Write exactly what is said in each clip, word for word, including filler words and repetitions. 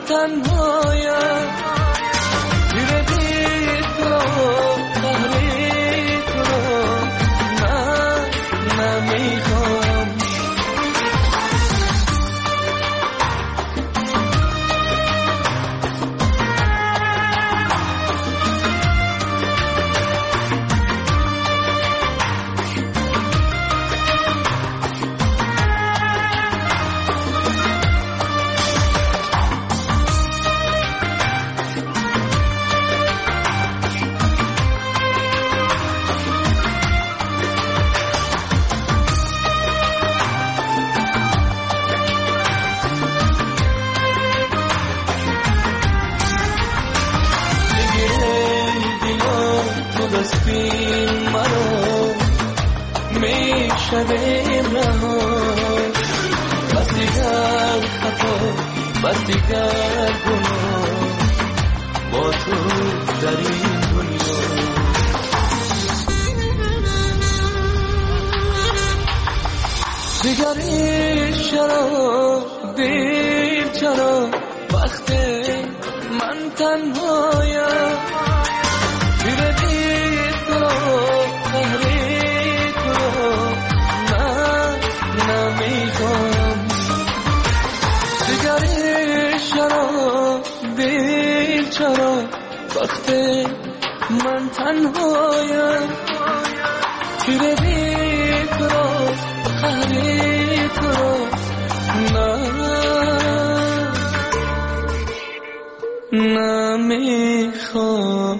تنهایم زیر دید تو تحریک رو من نمیخوام دستین مرا میشویم رها بس دیگر خطا بس دیگر گناه با تو در این دنیا دیگر عشق را دیر چرا وقتی من تنهایم زیر دید تو تحریک رو من نمیخوام دیگر عشق را دیر چرا وقتی من تنهایم زیر دید تو تحریک رو نمیخوام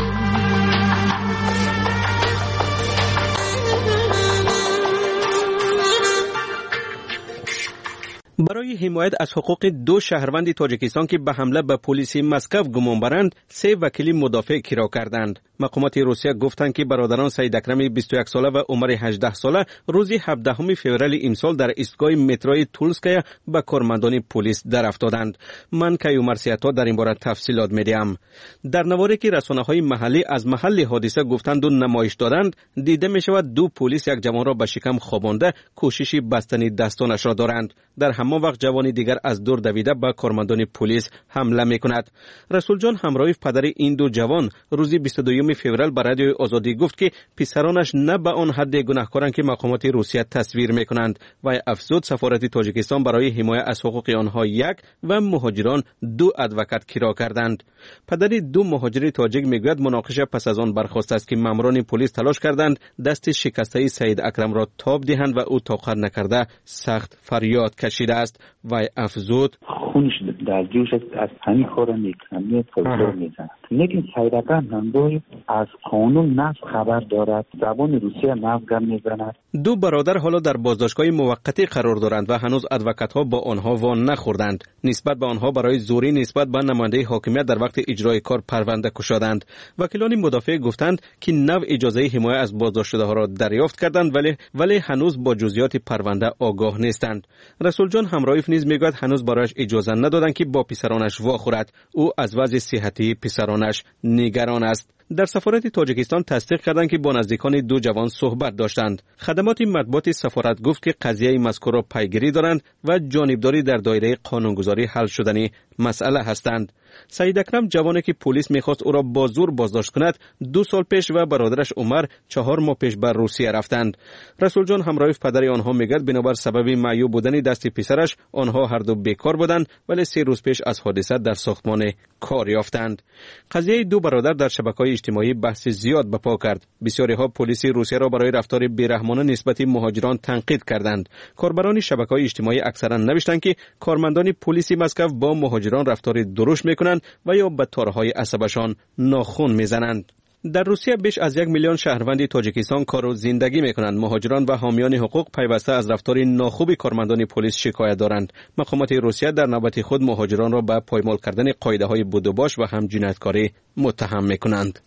برای حمایت از حقوق دو شهروند تاجیکستان که به حمله به پلیس مسکو گمان برند سه وکیل مدافع کرا کردند. مقامات روسیه گفتند که برادران سعید اکرم بیست و یک ساله و عمر هجده ساله روز هفدهم فوریه امسال در ایستگاه متروی تولسکای به کارمندان پلیس در افتادند. من کیومر سیاتا در این باره تفصیلات میدیم. در نواری که رسانه‌های محلی از محل حادثه گفتند و نمایش دادند دیده می شود دو پلیس یک جوان را به شکم خوابانده کوشش بستن دستانش را دارند. در همان وقت جوانی دیگر از دور دویده به کارمندان پلیس حمله میکند. رسول جان همراه پدر این دو جوان روز بیست و دو فوریه به رادیو آزادی گفت که پسرانش نه به آن حد گناهکارند که مقامات روسیه تصویر میکنند و افزود سفارت تاجیکستان برای حمایت از حقوق آنها یک و مهاجران دو ادوکات کرا کردند. پدر دو مهاجر تاجیک میگوید مناقشه پس از آن برخاسته است که ماموران پلیس تلاش کردند دست شکسته سعید اکرم را تاب دهند و او طاقت نکرده سخت فریاد کشیده است و افزود خونش در جوش از همین خورا میکنم فلسفه میزند. لیکن سعید اکرم هم از قانون نفس خبر دارد، زبان روسیه نفس میزند. دو برادر حالا در بازداشتگاه موقتی قرار دارند و هنوز ادوکات ها با آنها وان نخوردند. نسبت به آنها برای زوری نسبت به نماینده حاکمیت در وقت اجرای کار پرونده کشادند. وکیلان مدافع گفتند که نو اجازه حمایت از بازداشت شده ها را دریافت کردند ولی ولی هنوز با جزئیات پرونده آگاه نیستند. رسول جان همرایف نیز میگوید هنوز برایش اجازه ندادند که با پسرانش واخورد. او از وضع صحتی پسرانش نگران است. در سفارت تاجیکستان تصدیق کردند که با نزدیکان دو جوان صحبت داشتند. خدمات مطبوعات سفارت گفت که قضیه مذکور را پیگیری دارند و جانبداری در دایره قانونگذاری حل شدنی مسئله هستند. سعید اکرم جوانی که پلیس میخواست او را با زور بازداشت کند دو سال پیش و برادرش عمر چهار ماه پیش به روسیه رفتند. رسول جان همراه پدر آنها میگوید بنابر سبب معیوب بودن دست پسرش آنها هر دو بیکار بودند ولی سه روز پیش از حادثه در ساختمان کار یافتند. قضیه دو برادر در شبکه‌های اجتماعی بحث زیاد برپا کرد. بسیاری ها پلیس روسیه را برای رفتار بیرحمانه نسبت مهاجران تنقید کردند. کاربران شبکه‌های اجتماعی اکثرا نوشتند که کارمندان پلیس مسکو با مهاجران رفتار درشت میکنند و یا به تارهای عصبشان ناخن میزنند. در روسیه بیش از یک میلیون شهروند تاجیکستان کار و زندگی میکنند. مهاجران و حامیان حقوق پیوسته از رفتار ناخوب کارمندان پلیس شکایت دارند. مقامات روسیه در نوبت خود مهاجران را به پایمال کردن قاعده‌های بودوباش و هم جنایتکاری متهم میکنند.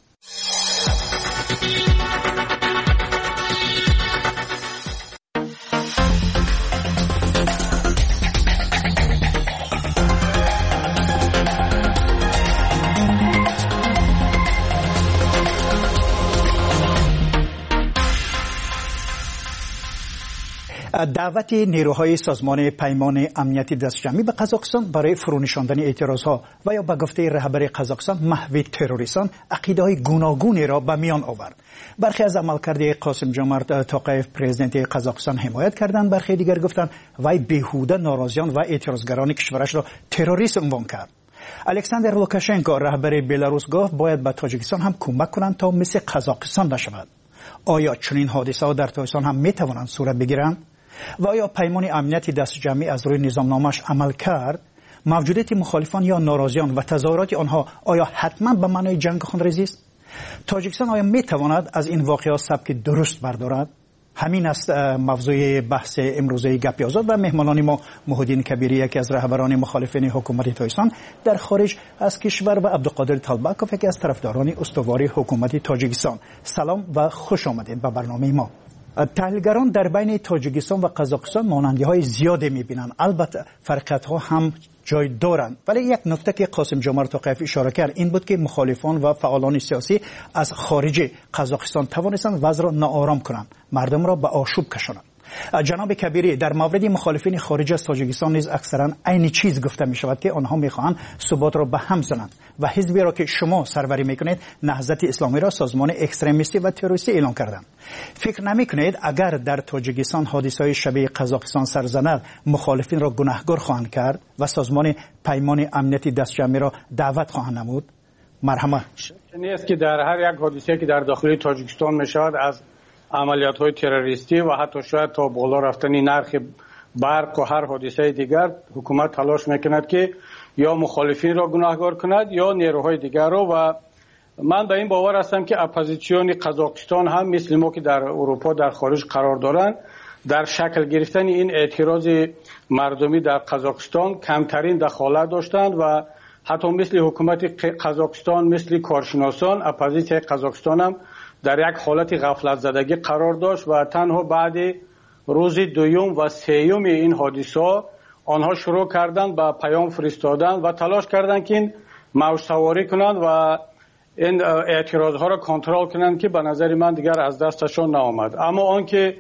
دعوت نیروهای سازمان پیمان امنیتی دستجمعی به قزاقستان برای فرونشاندن اعتراضها و یا به گفته رهبر قزاقستان محو تروریستان عقیده‌های گوناگونی را به میان آورد. برخی از عملکرد قاسم جمعت توقیف پرزیدنت قزاقستان حمایت کردند، برخی دیگر گفتند وی بیهوده ناراضیان و اعتراضگران کشورش را تروریست عنوان کرد. الکساندر لوکاشنکو رهبر بلاروس گفت باید به تاجیکستان هم کمک کنند تا مثل قزاقستان نشود. آیا چنین حادثه‌ها در تاجیکستان هم میتوانند صورت بگیرند؟ و آیا پیمان امنیتی دستجمعی از روی نظامنامه‌اش عمل کرد؟ موجودیت مخالفان یا ناراضیان و تظاهرات آنها آیا حتما به معنای جنگ خونریزی است؟ تاجیکستان آیا میتواند از این واقعات سبک درست بردارد؟ همین است موضوع بحث امروزه گپ آزاد و مهمانان ما محمدین کبیری، یکی از رهبران مخالفین حکومت تاجیکستان در خارج از کشور، و عبدالقادر طالبکوف، یکی از طرفداران استواری حکومت تاجیکستان. سلام و خوش آمدید به برنامه ما. تحلیلگران در بین تاجیکستان و قزاقستان مانندی‌های زیادی می‌بینند، البته فرقیت‌ها هم جای دارند، ولی یک نکته که قاسم جمعت توقیف اشاره کرد این بود که مخالفان و فعالان سیاسی از خارج قزاقستان توانستند وضع را ناآرام کنند، مردم را به آشوب کشانند. جناب کبیری، در مورد مخالفین خارج از تاجیکستان نیز اکثرا عین چیز گفته می شود که آنها میخواهند ثبات را به هم زنند و حزبی را که شما سروری میکنید نهضت اسلامی را سازمان اکستریمیستی و تروریستی اعلام کردند. فکر نمی کنید اگر در تاجیکستان حادثه‌های شبیه قزاقستان سر زند مخالفین را گناهکار خواهند کرد و سازمان پیمان امنیتی دستجمعی را دعوت خواهند نمود؟ مرحمت. نیست که در هر یک حادثه که در داخل تاجیکستان میشود از عملیات های تروریستی و حتی شاید تا بالا رفتنی نرخ برق و هر حادثه دیگر حکومت تلاش میکند که یا مخالفین را گناهکار کند یا نیروهای دیگر را، و من به این باور هستم که اپوزیسیون قزاقستان هم مثل ما که در اروپا در خارج قرار دارند در شکل گرفتن این اعتراض مردمی در قزاقستان کمترین دخالت داشتند و حتی مثل حکومت قزاقستان مثل کارشناسان اپوزیسیون قزاقستان هم در یک حالت غفلت زدگی قرار داشت و تنها بعد روز دوم و سوم این حادثه آنها شروع کردند به پیام فرستادن و تلاش کردند که این موج سواری کنند و این اعتراض ها را کنترل کنند که به نظر من دیگر از دستشان نآمد. اما آنکه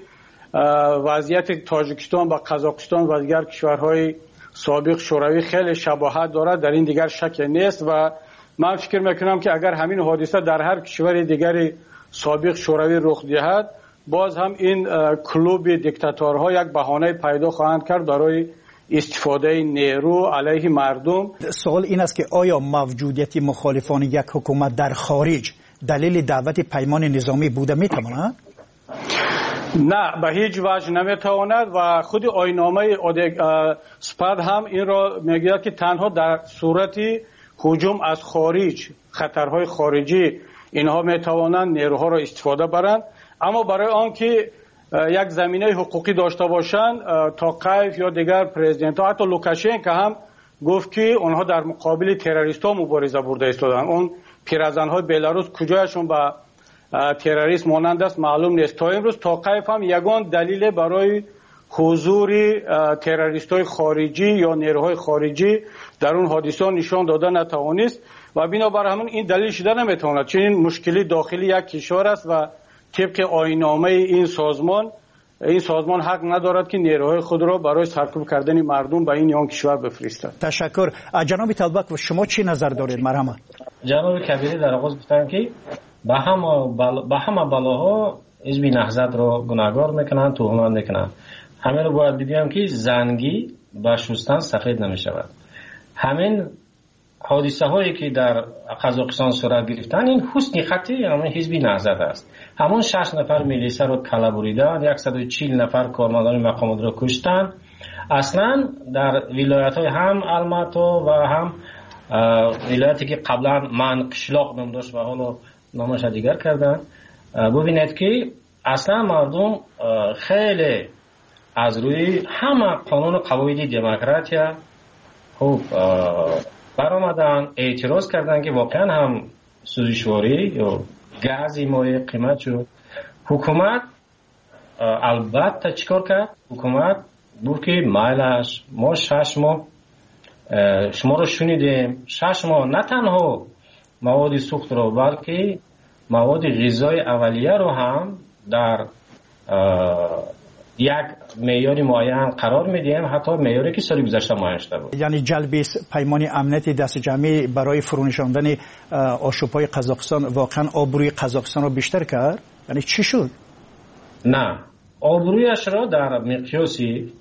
وضعیت تاجیکستان و قزاقستان و دیگر کشورهای سابق شوروی خیلی شباهت دارد در این دیگر شک نیست و من فکر میکنم که اگر همین حادثه در هر کشور دیگری سابق شوروی رخ دهد باز هم این کلوب دیکتاتورها یک بهانه پیدا خواهند کرد برای استفاده نیرو علیه مردم. سوال این است که آیا موجودیت مخالفان یک حکومت در خارج دلیل دعوت پیمان نظامی بوده میتواند؟ نه، به هیچ وجه نمیتواند و خود آیین‌نامه سپاد هم این را میگه که تنها در صورتی هجوم از خارج، خطرهای خارجی، اینها میتوانند نیروها را استفاده برند. اما برای آنکه یک زمینه حقوقی داشته باشند توقیف یا دیگر پرزیدنت ها، حتی لوکاشنکو هم گفت که آنها در مقابل تروریست ها مبارزه برده ایستادند. اون پیرزن های بلاروس کجایشون به تروریست مانند است معلوم نیست. تا امروز توقیف هم یگان دلیل برای حضور تروریست های خارجی یا نیروهای خارجی در اون حادثه نشان داده نتوانست و بنابر همون این دلیل شده نمیتواند، چون این مشکلی داخلی یک کشور است و طبق آیین‌نامه این سازمان این سازمان حق ندارد که نیروهای خود را برای سرکوب کردن مردم به این یا آن کشور بفرستد. تشکر. جناب طالبک، و شما چی نظر دارید؟ مرحمت. جناب کبیری در آغاز گفتن که به همه بل... به همه بلاها حزب نهضت را گناهکار میکنند، تهمت میکنند. همین رو باید بگم که زنگی با شستن سفید نمیشود. همین حادثه هایی که در قزاقستان صورت گرفتن این حسن خطی همین حزب نهضت است. همون شش نفر میلیسا رو کلا بریدن، صد و چهل نفر کارمندان مقامات رو کشتن. اصلا در ولایت های هم الماتو و هم ولایتی که قبلا من قشلاق نام داشت و حالا نامش دیگر کردن، ببینید که اصلا مردم خیلی از روی همه قانون قواعد دموکراتیا خوب برآمدن، اعتراض کردن که واقعا هم سوزشواری یا گازی مایع قیمت شد. حکومت البته چیکار کرد؟ حکومت بود که مایلش ما شش ماه شما رو شنیدیم، شش ماه نه تنها مواد سوخت رو بلکه مواد غذای اولیه رو هم در یک معیار معین قرار میدیم، حتی معیاری که سال گذشته معین شده بود. یعنی جلب پیمان امنیت دست جمعی برای فرونشاندن آشوب‌های قزاقستان واقعا آبروی قزاقستان رو بیشتر کرد؟ یعنی چی شد؟ نه، آبرویش را در مقیاسی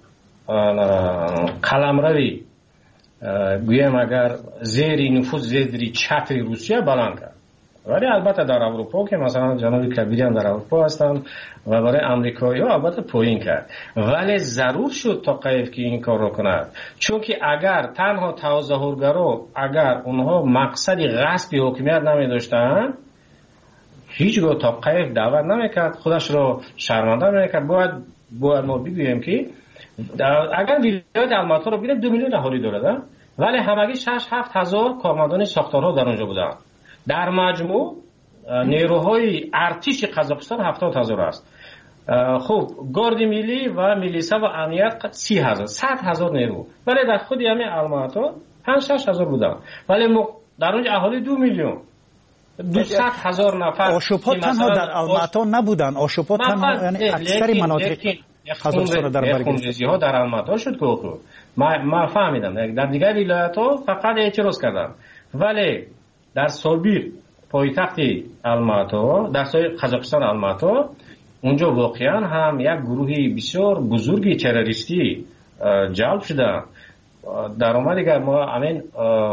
قلمروی گویم اگر زیر نفوذ زیر چتر روسیه بلند کرد. ولی البته در اروپا که مثلا جناب کبیری هم در اروپا هستند و برای امریکایی ها البته پوین کرد، ولی ضرور شد تا قیف که این کار رو کند، چون که اگر تنها تظاهرگرا اگر اونها مقصد غصب حکومت نمی داشتن هیچگاه تا قیف دعوت نمیکرد، خودش رو شرمنده نمیکرد. باید باید ما بگوییم که اگر ولایت الماتا رو ببینیم دو میلیون اهالی داره، ولی همگی شش هفت هزار کارمندان ساختارها در اونجا بودن. در مجموع نیروهای ارتش قزاقستان هفتاد هزار است. خب گارد ملی و میلیسا و امنیت سی هزار، صد هزار نیرو، ولی در خود همین الماتا پنج شش هزار بودن، ولی در اونجا اهالی دو میلیون دویست هزار نفر. آشوب‌ها تنها در الماتا نبودن، آشوب‌ها تنها یعنی اکثر مناطق قزاقستان در بر گرفت. ها در الماتا شد که ما ما فهمیدم در دیگر ولایت‌ها فقط اعتراض کردن، ولی در سالبیر پایتخت الماتا در سای قزاقستان الماتا اونجا واقعا هم یک گروهی بسیار بزرگی تروریستی جلب شده. در اومد دیگر ما همین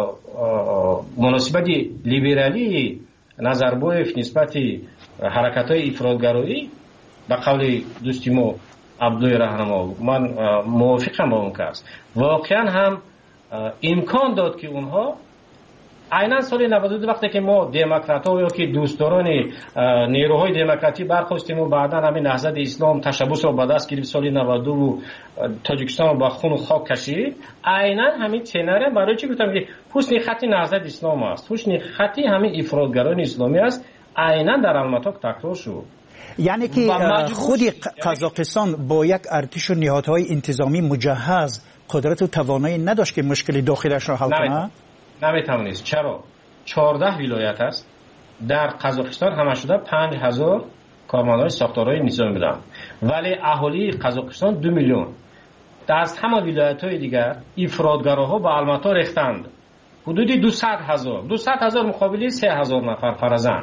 مناسبت لیبرالی نظربایف نسبت حرکت‌های افراط‌گرایی به قول دوستی ما عبدوی رهنما من موافقم با اون کس، واقعا هم امکان داد که اونها عیناً سال نود و دو وقتی که ما دموکرات‌ها یا که دوستداران نیروهای دموکراتی برخواستیم و بعداً همین نهضت اسلام تشبث رو به دست گرفت سال نود و دو و تاجیکستان رو با خون و خاک کشید، عیناً همین تنره برای چی گفتم که حسن خطی نهضت اسلام است، حسن خطی همین افراطگران اسلامی است، عیناً در الماتا تکرار شد. یعنی که خود قزاقستان با یک ارتش و نهادهای انتظامی مجهز قدرت و توانایی نداشت که مشکل داخلش را حل کنه؟ نمیتوانست. چرا؟ چهارده ولایت است در قزاقستان، همه شده پنج هزار کارمندان ساختارهای نظامی بودند، ولی اهالی قزاقستان دو میلیون. از همه ولایت‌های دیگر افراطگراها به الماتا ریختند، حدودی دویست هزار دویست هزار مقابل سه هزار نفر فرزند.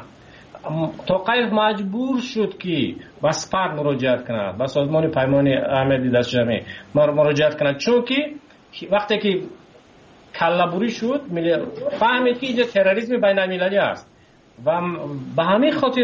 تا قیف مجبور شد که به سپاه مراجعت کند، به سازمان پیمان امنیت دست جمعی مراجعت کند، چون که وقتی که کله‌بری شد فهمید که اینجا تروریسم بین المللی است و به همین خاطر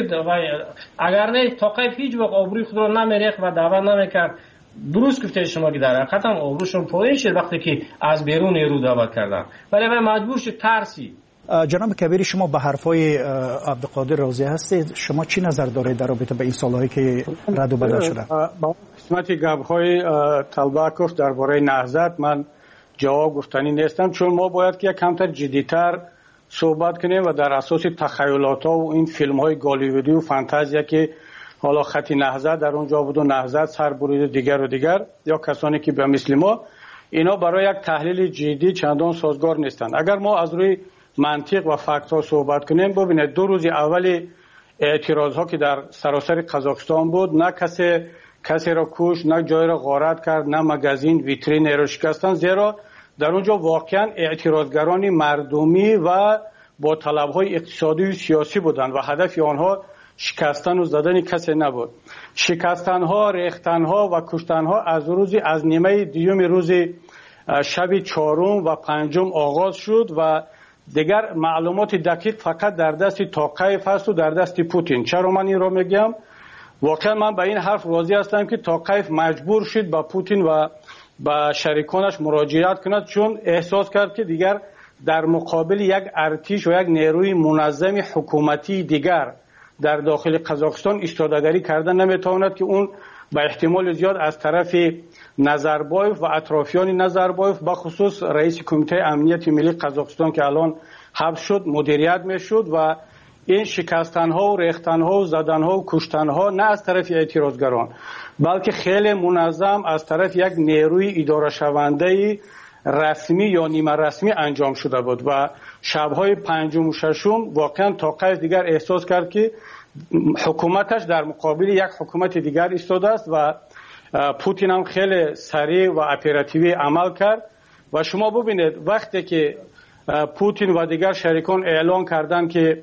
اگر نه تا قیف هیچ وقت آبروی خود را نمیریخت و دعوت نمیکرد. درست گفته شما که در حقیقت هم آبروشون پایین شد وقتی که از بیرون نیرو دعوت کردن، ولی مجبور شد ترسی. جناب کبیری، شما به حرفای عبدالقادر راضی هستید؟ شما چی نظر دارید در رابطه به این سالهایی که رد و بدل شده؟ با قسمت گپ‌های طلبکوف درباره نهضت من جواب گفتنی نیستم، چون ما باید که کمتر جدی‌تر صحبت کنیم و در اساس تخیلات ها و این فیلم های گالیوودی و فانتزیا که حالا خط نهضت در اونجا بود و نهضت سر بریده دیگر و دیگر یا کسانی که به مثل ما، اینا برای یک تحلیل جدی چندان سازگار نیستند. اگر ما از روی منطق و فکت ها صحبت کنیم، ببینید دو روز اول اعتراض ها که در سراسر قزاقستان بود، نه کسی کسی را کش، نه جای را غارت کرد، نه مگزین ویترین را شکستن، زیرا در اونجا واقعا اعتراضگران مردمی و با طلبهای اقتصادی و سیاسی بودند و هدف آنها شکستن و زدن کسی نبود. شکستن ها، ریختن ها و کشتن ها از روزی از نیمه دیوم روز شب چهارم و پنجم آغاز شد و دیگر معلومات دقیق فقط در دست تاقیف هست و در دست پوتین. چرا من این را میگم؟ واقعا من به این حرف راضی هستم که تاقیف مجبور شد با پوتین و با شریکانش مراجعت کند، چون احساس کرد که دیگر در مقابل یک ارتش و یک نیروی منظم حکومتی دیگر در داخل قزاقستان ایستادگی کردن نمیتواند که اون به احتمال زیاد از طرف نظربایف و اطرافیان نظربایف به خصوص رئیس کمیته امنیت ملی قزاقستان که الان حبس شد مدیریت میشد و این شکستن ها و ریختن ها و زدن ها و کشتن ها نه از طرف اعتراضگران بلکه خیلی منظم از طرف یک نیروی اداره شونده رسمی یا نیمه رسمی انجام شده بود و شبهای پنجم و ششم واقعا تاقیف دیگر احساس کرد که حکومتش در مقابل یک حکومت دیگر ایستاده است و پوتین هم خیلی سریع و اپراتیوی عمل کرد و شما ببینید وقتی که پوتین و دیگر شریکان اعلان کردن که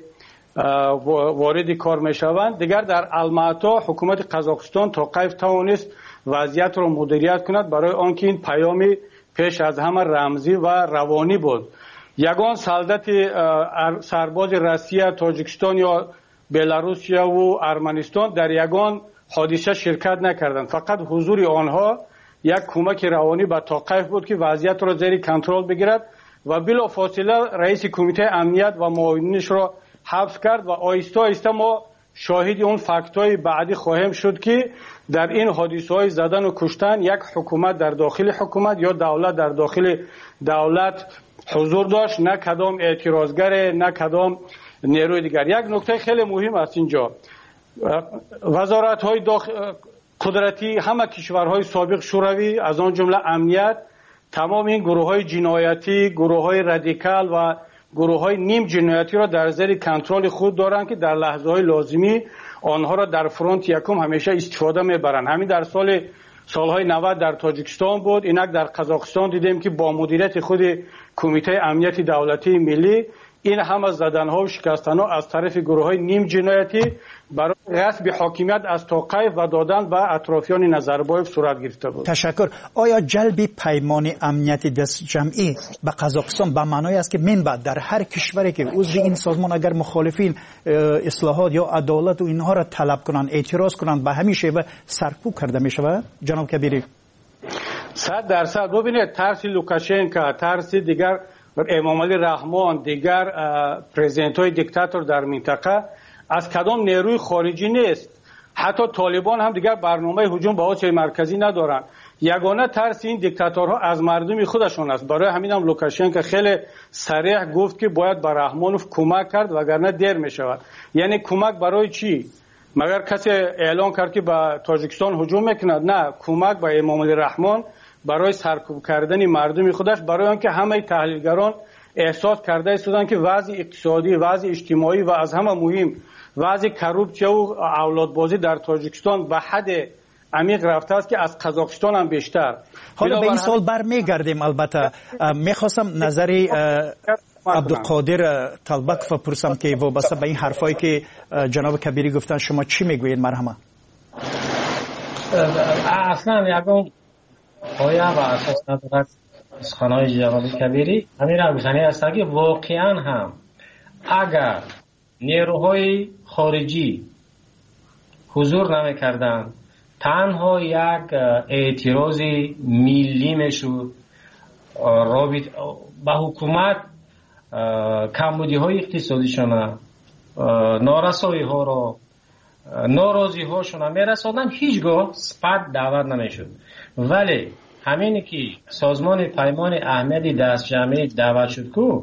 وارد کار میشوند، دیگر در الماتا حکومت قزاقستان تا قیف توانست وضعیت را مدیریت کند، برای آنکه این پیامی پیش از همه رمزی و روانی بود. یگان سلطت سرباز روسیه، تاجیکستان یا بلاروسیا و ارمنستان در یگان حادثه شرکت نکردند، فقط حضور آنها یک کمک روانی به توقیف بود که وضعیت را زیر کنترل بگیرد و بلافاصله رئیس کمیته امنیت و معاونینش را حبس کرد و آهسته آهسته ما شاهد اون فکت‌های بعدی خواهیم شد که در این حادثه‌های زدن و کشتن یک حکومت در داخل حکومت یا دولت در داخل دولت حضور داشت، نه کدام اعتراضگر، نه کدام نیروی دیگر. یک نکته خیلی مهم است اینجا، وزارت‌های داخل قدرتی همه کشورهای سابق شوروی از آن جمله امنیت تمام این گروه‌های جنایتی، گروه‌های رادیکال و گروه‌های نیم جنایتی را در زیر کنترل خود دارند که در لحظه‌های لازمی آنها را در فرانت یکم همیشه استفاده می‌برند. همین در سال سالهای نود در تاجیکستان بود، اینک در قزاقستان دیدیم که با مدیریت خود کمیته امنیت دولتی ملی این همه زدن‌ها و شکستن‌ها از طرف گروه‌های نیم جنایتی برای غصب حاکمیت از توقیف و دادن به اطرافیان نظربایف صورت گرفته بود. تشکر. آیا جلب پیمان امنیت دست جمعی به قزاقستان به معنای است که من بعد در هر کشوری که عضو این سازمان اگر مخالفین اصلاحات یا عدالت و اینها را طلب کنند، اعتراض کنند، به همین شیوه سرکوب کرده می شود؟ جناب کبیری. صد درصد. ببینید ترس لوکاشنکو، ترس دیگر امام علی رحمان، دیگر پرزیدنت های دیکتاتور در منطقه از کدام نیروی خارجی نیست. حتی طالبان هم دیگر برنامه هجوم به آسیای مرکزی ندارند. یگانه ترس این دیکتاتورها از مردم خودشون است. برای همین هم لوکاشنکو خیلی صریح گفت که باید به رحمانوف کمک کرد وگرنه دیر می شود. یعنی کمک برای چی؟ مگر کسی اعلان کرد که به تاجیکستان هجوم میکند؟ نه، کمک به امام علی رحمان برای سرکوب کردن مردم خودش، برای آنکه همه تحلیلگران احساس کرده ایستادند که وضع اقتصادی، وضع اجتماعی و از همه مهم وضع کروپسیا و اولادبازی در تاجیکستان به حد عمیق رفته است که از قزاقستان هم بیشتر. حالا به این سال برمیگردیم. البته میخواستم نظری عبدالقادر طلبک بپرسم که وابسته به این حرفایی که جناب کبیری گفتن شما چی میگویید؟ مرحمه. اصلا یکم پایه و اساس ندارد سخنهای جناب کبیری. همین را گفتنی است که واقعا هم اگر نیروهای خارجی حضور نمی کردن، تنها یک اعتراض ملی میشد رابط به حکومت کمبودی های اقتصادیشون، نارسایی ها را، ناراضی هاشون میرساندن، هیچگاه سپد دعوت نمیشد. ولی همینی که سازمان پیمان اهمیت دست جمعی دعوت شد که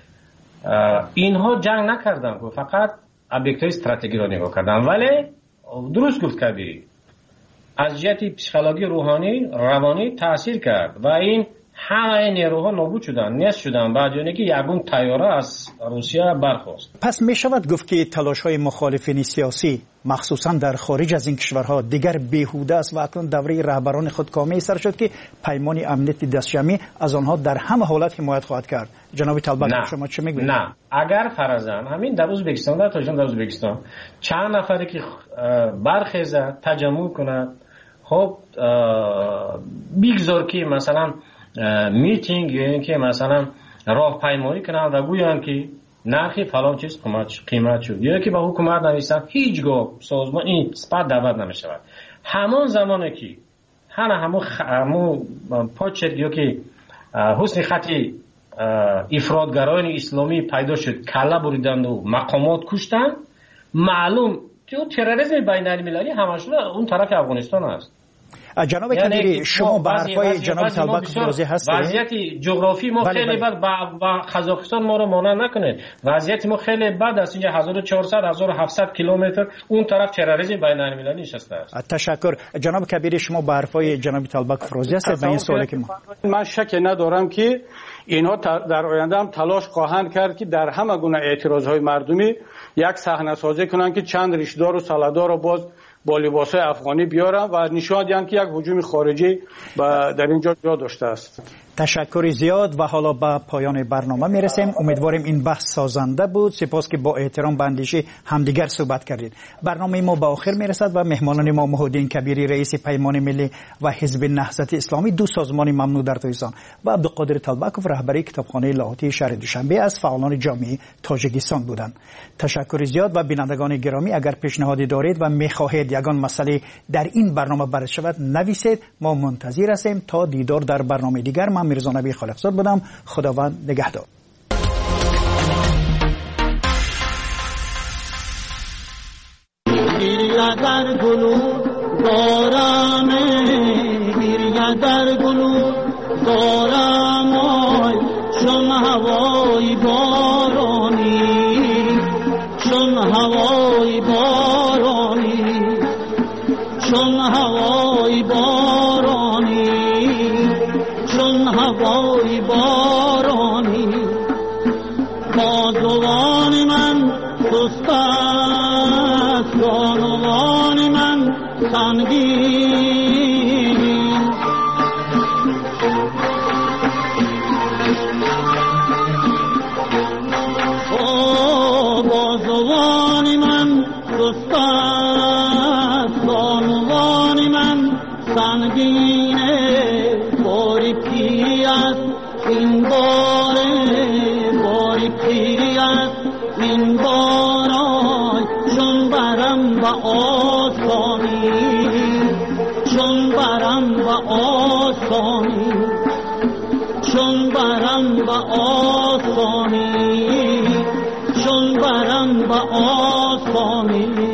اینها جنگ نکردن، که فقط ابیکت های استراتژی را نگاه کردن. ولی درست گفت کبیری، از جهت پسیکولوژی روحانی روانی تاثیر کرد و این همه نیروها نابود شدن، نیست شدن، بعد یعنی که یگون طیاره از روسیه برخاست. پس می شود گفت که تلاش های مخالفین سیاسی مخصوصا در خارج از این کشورها دیگر بیهوده است و اکنون دوره رهبران خود کامل سر شد که پیمان امنیت دست جمعی از آنها در همه حالت حمایت خواهد کرد. جناب طلبک شما چه میگویید؟ نه، اگر فرضاً همین در ازبکستان، در تاجیکستان، در ازبکستان چند نفری که برخیزه تجمع کند، خب بیگذار که مثلا میتینگ یا اینکه مثلا راهپیمایی کنن و گویان که نرخی فلان چیز قیمت شد یا که با حکومت نویسن، هیچگاه سازمان این سپد دعوت نمیشود. همان زمانی که همه همون همون پاچت یا که حسن خطی افراطگرایان اسلامی پیدا شد، کله بریدند و مقامات کشتن، معلوم که تروریسم بین المللی همش اون طرف افغانستان است. جناب کبیری شما به حرفای جناب طلبک واضح هستید. وضعیت جغرافی ما خیلی بد با قزاقستان ما رو مانع نکنید. وضعیت ما خیلی بد است. اینجا هزار و چهارصد هزار و هفتصد کیلومتر اون طرف تروریسم بین المللی نشسته است. تشکر. جناب کبیری شما به حرفای جناب طلبک واضح هستید. به این سوالی که من شک ندارم که اینها در آینده هم تلاش خواهند کرد که در همه گونه اعتراضهای مردمی یک صحنه سازی کنند که چند ریشه‌دار و ساله‌دار رو باز با لباسای افغانی بیارن و نشان دهند که یک هجوم خارجی در اینجا جا داشته است. تشکر زیاد و حالا به پایان برنامه میرسیم. امیدواریم این بحث سازنده بود. سپاس که با احترام به اندیشه همدیگر صحبت کردید. برنامه ما به آخر میرسد و مهمانان ما محمدالدین کبیری رئیس پیمان ملی و حزب نهضت اسلامی، دو سازمان ممنوع در تاجیکستان، و عبدالقادر طلبکوف رهبری کتابخانه لاهوتی شهر دوشنبه از فعالان جامعه تاجیکستان بودند. تشکر زیاد. و بینندگان گرامی، اگر پیشنهادی دارید و میخواهید یگان مسئله در این برنامه بررسی شود نویسید. ما منتظر هستیم. تا دیدار در برنامه دیگر. من میرزا نبی خالقزاد بودم. خداوند نگهدار. در گلو دارم گریه در گلو دارم آی چون هوای بارانی چون هوای بارانی چون هوای بارانی چون هوای بارانی بازوان من سست است جانوان من سنگین او بازوان من سست است جانوان من سنگینه باریکی است این باره باریکی است این بارای چون برم و آسانی چون برم و آسانی چون برم و آسانی چون برم و آسانی.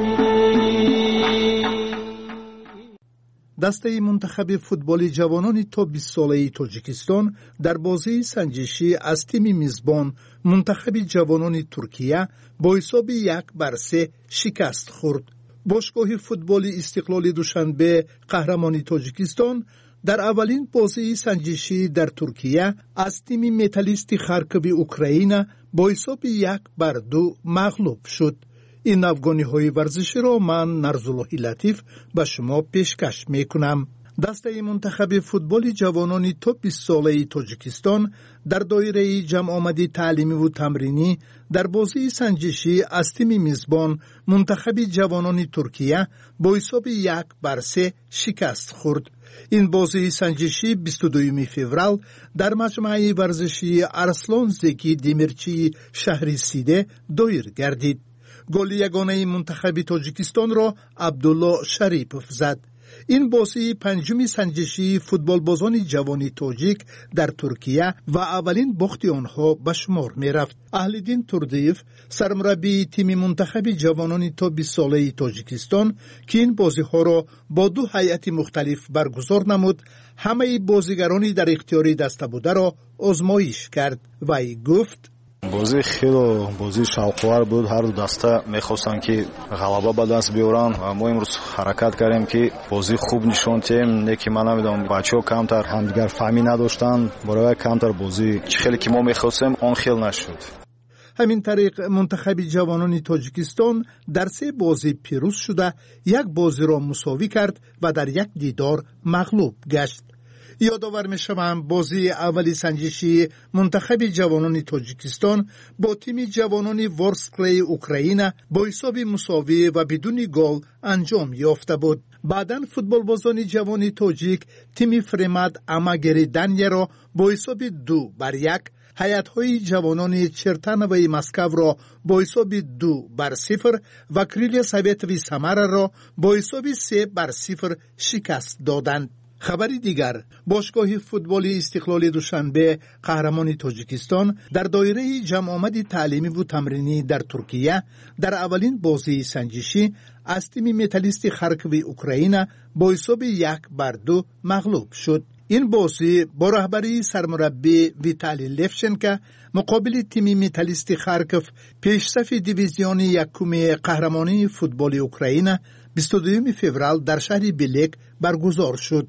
دسته منتخب فوتبال جوانان تا بیست ساله تاجیکستان در بازی سنجشی از تیم میزبان منتخب جوانان ترکیه با حساب یک بر سه شکست خورد. باشگاه فوتبال استقلال دوشنبه قهرمان تاجیکستان در اولین بازی سنجشی در ترکیه از تیم متالیست خارکوف اوکراین با حساب یک بر دو مغلوب شد. این افغانی های ورزشی را من نرزالله لطیف به شما پیشکش می کنم. دسته منتخب فوتبال جوانان تا بیست ساله تاجیکستان در دایره جمع آمدی تعلیمی و تمرینی در بازی سنجشی از تیم میزبان منتخب جوانان ترکیه با حساب یک بر سه شکست خورد. این بازی سنجشی بیست و دوم فوریه در مجمع ورزشی ارسلان زکی دیمیرچی شهر سیده دایر گردید. گل یگانه منتخب تاجیکستان را عبدالله شریپوف زد. این بازی پنجم سنجشی فوتبال بازان جوانی تاجیک در ترکیه و اولین باخت آنها به شمار می رفت. اهلدین توردیف سرمربی تیم منتخب جوانان تا بیست ساله تاجیکستان که این بازی ها را با دو هیئت مختلف برگزار نمود، همه بازیگرانی در اختیار دسته بوده را آزمایش کرد و ای گفت بازی خیلی بازی شوق‌آور بود. هر دو دسته می‌خواستن که غلبه به دست بیارن. ما امروز حرکت کردیم که بازی خوب نشون دادیم. که من نمیدونم بچه‌ها کمتر همدیگر فهمی نداشتن، برای کمتر بازی خیلی که ما می‌خواستیم آن خیلی نشد. همین طریق منتخب جوانان تاجیکستان در سه بازی پیروز شده، یک بازی را مساوی کرد و در یک دیدار مغلوب گشت. یادآور می‌شوم بازی اولی سنجشی منتخب جوانان تاجیکستان با تیم جوانان ورسکلی اوکراین با حساب مساوی و بدون گل انجام یافته بود. بعداً فوتبال بازان جوان تاجیک تیم فرمد اماگری دنیا را با حساب دو بر یک، هیئت‌های جوانان چرتنوی مسکو را با حساب دو بر صفر و کریلیا سویتوی سمر را با حساب سه بر صفر شکست دادند. خبری دیگر، باشگاه فوتبال استقلال دوشنبه قهرمان تاجیکستان در دایره جمع آمد تعلیمی و تمرینی در ترکیه در اولین بازی سنجشی از تیم متالیست خارکوف اوکراین با حساب یک بر دو مغلوب شد. این بازی با رهبری سرمربی ویتالی لفشنکا مقابل تیم متالیست خارکوف پیشصف دیویزیون یکم قهرمانی فوتبال اوکراین بیست و دوم فوریه در شهر بیلک برگزار شد.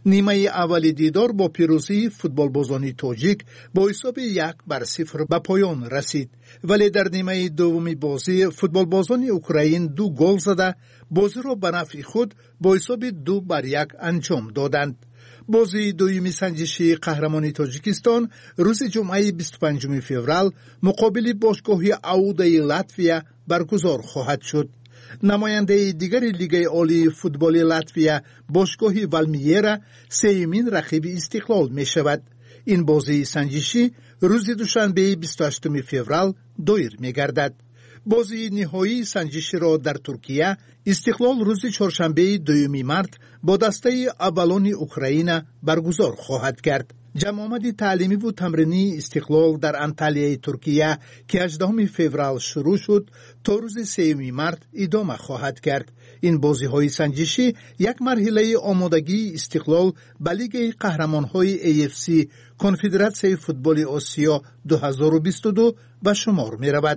نیمه اول دیدار با پیروزی فوتبالبازان تاجیک با حساب یک بر صفر به پایان رسید، ولی در نیمه دوم بازی فوتبالبازان اوکراین دو گل زده بازی را به نفع خود با حساب دو بر یک انجام دادند. بازی دومی سنجشی قهرمانی تاجیکستان روز جمعه بیست و پنجم فوریه مقابل باشگاه اودای لاتویا برگزار خواهد شد. نماینده دیگر لیگ عالی فوتبال لاتویا باشگاه والمیرا سومین رقیب استقلال می شود. این بازی سنجشی روز دوشنبه بیست و هشتم فوریه دایر می گردد. بازی نهایی سنجشی را در ترکیه استقلال روز چهارشنبه دوم مارس با دسته اولان اوکراین برگزار خواهد کرد. جمع آمد تعلیمی و تمرینی استقلال در انطالیای ترکیه که هجدهم فوریه شروع شد تا روز سوم مارس ادامه خواهد کرد. این بازی های سنجشی یک مرحله آمادگی استقلال به لیگ قهرمان های ای اف سی کنفدراسیون فوتبال آسیا دو هزار و بیست و دو به شمار می رود.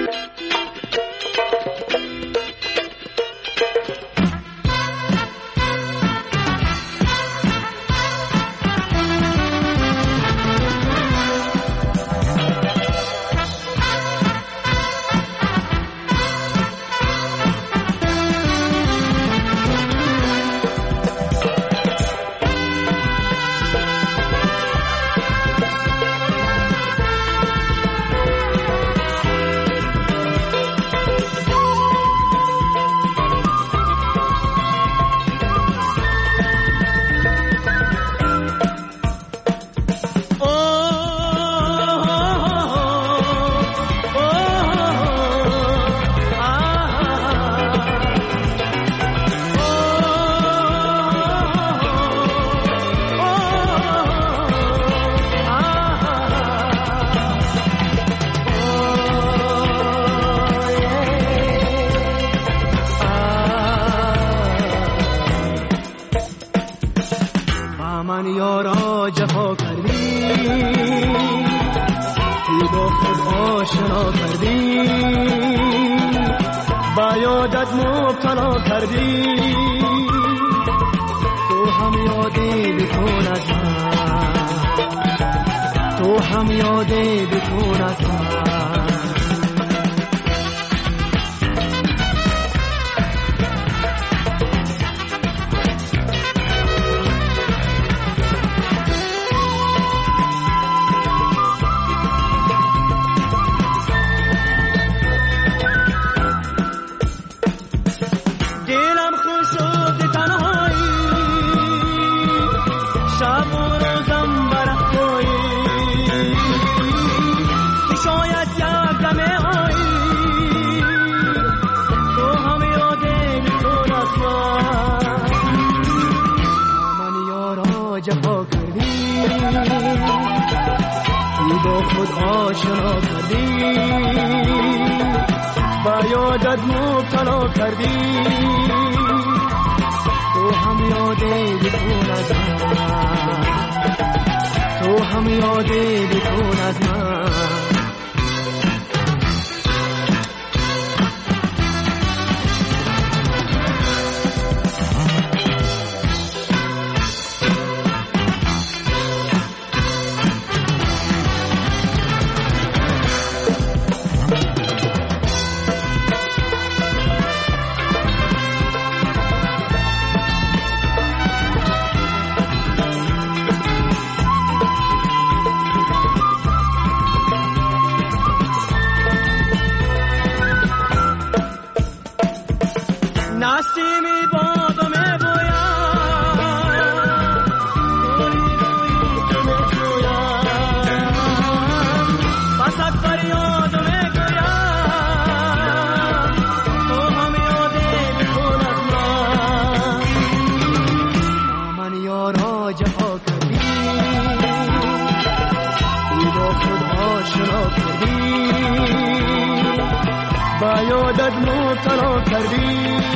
یادت مبتلا کردی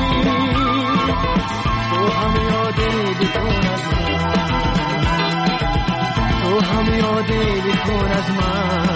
تو هم یادی بکن از من تو هم یادی بکن از من